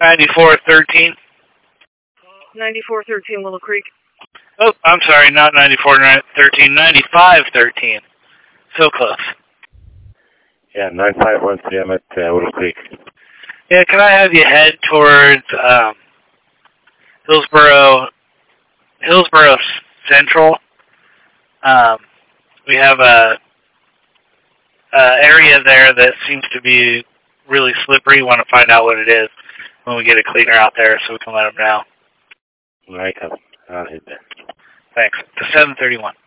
9413. 9413 Willow Creek. Oh, I'm sorry, not 9413, 9513. So close. Yeah, 9513. I'm at Willow Creek. Yeah, can I have you head towards Hillsboro Central? We have a area there that seems to be really slippery. Want to find out what it is when we get a cleaner out there so we can let them know. All right, I'll hit that. Thanks. To 731.